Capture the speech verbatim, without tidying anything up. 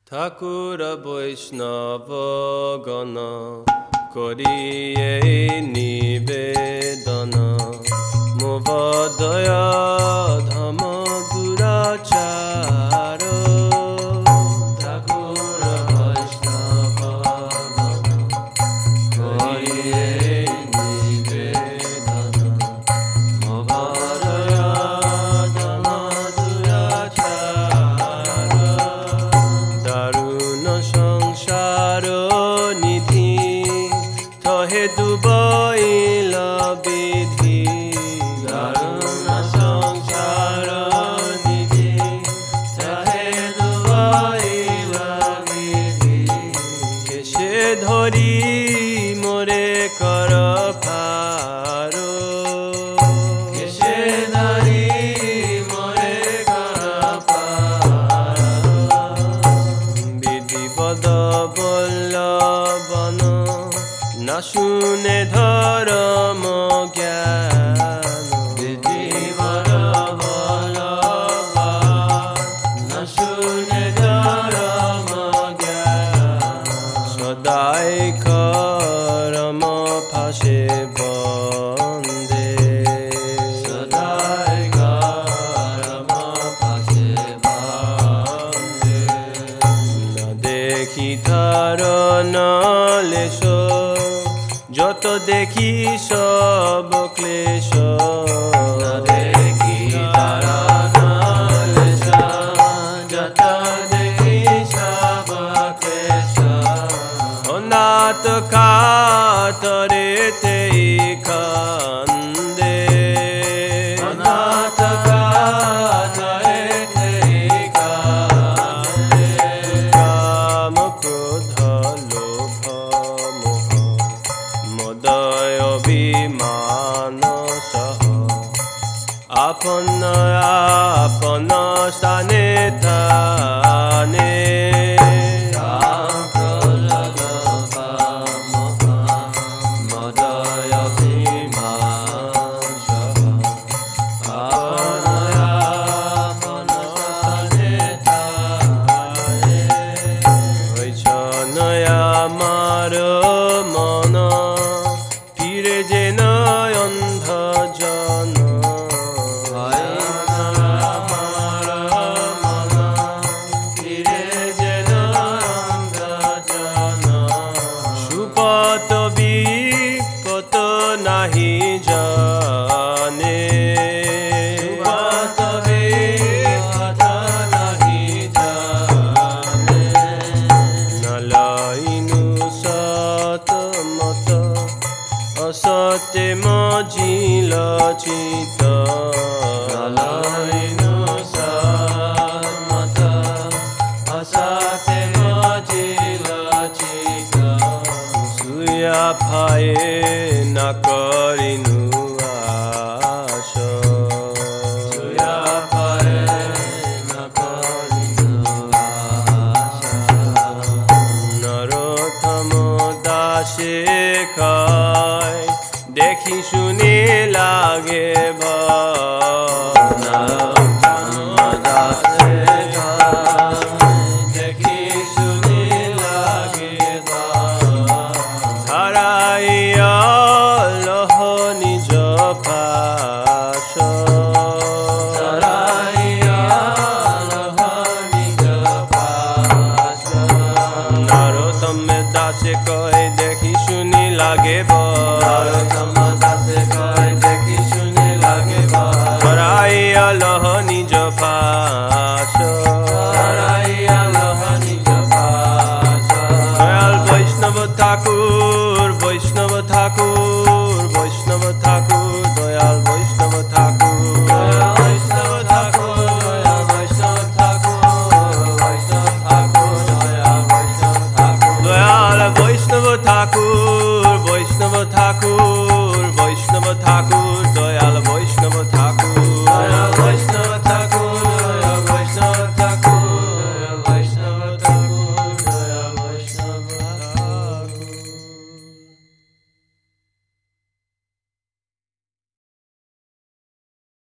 ঠাকুর বৈষ্ণব গণ করিয়ে নিবেদন মোবদয় ধম দুরাচার ঠাকুর বৈষ্ণব গণ করিয়ে নিবেদন মোবদয় ধম দুরাচার দারুণ সংসার নিধি থহে দুবইল বিধি দারুণ সংসার নিধি থহে দুবইল বিধি কেশে ধরি মোরে কর ফার কেশে ধরি মোরে কর ফার বিধিপদ বল্লবন না শুনে ধরম জ্ঞান বিধিপদ বল্লবন না শুনে ধরম জ্ঞান সদাই করম ফাঁসে বন্দে সদাই করম ফাঁসে বন্দে না দেখি ধারণ লেশ যত দেখি সব ক্লেশ না দেখি ধারণ লেশ যত দেখি সব ক্লেশ অনাথ কাতরে তেই কান্দে অনাথ কাতরে তেই কান্দে কাম ক্রোধ লোভ মোহ মদয় অভিমান সহ আপন আপন স্থানে থানে মদয় অভিমান সহ আপন আপন স্থানে থানে হইছন আমার মন ফিরে যেন অন্ধ জন আমার মন ফিরে যেন অন্ধ জন সুপত বিপত নাহি জানে সুপত বিপত নাহি জানে নলাইনু সত মত অসতে মজিল চিত নলাইনু সত মত অসতে মজিল চিত সুয়া ফায়ে না করিনু আশ সুয়া ফায়ে না করিনু আশ নরোত্তম দাসে খায় দেখি শুনে লাগে ভয়